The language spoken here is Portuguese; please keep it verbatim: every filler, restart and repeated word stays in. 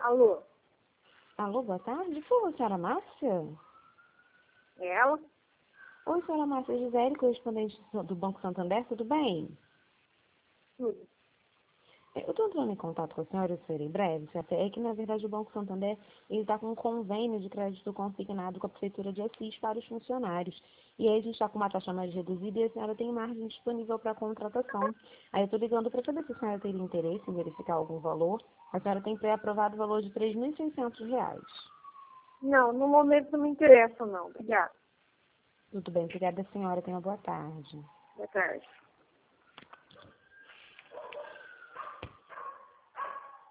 Alô? Alô, boa tarde. Por favor, senhora Márcia? É ela? Oi, senhora Márcia Gisele, correspondente do Banco Santander, tudo bem? Tudo. Eu estou entrando em contato com a senhora, eu serei breve, certo? É que, na verdade, o Banco Santander está com um convênio de crédito consignado com a Prefeitura de Assis para os funcionários. E aí a gente está com uma taxa mais reduzida e a senhora tem margem disponível para contratação. Aí eu estou ligando para saber se a senhora teria interesse em verificar algum valor. A senhora tem pré-aprovado o valor de três mil e seiscentos reais. Não, no momento não me interessa, não. Obrigada. Tudo bem, obrigada, senhora. Tenha uma boa tarde. Boa tarde.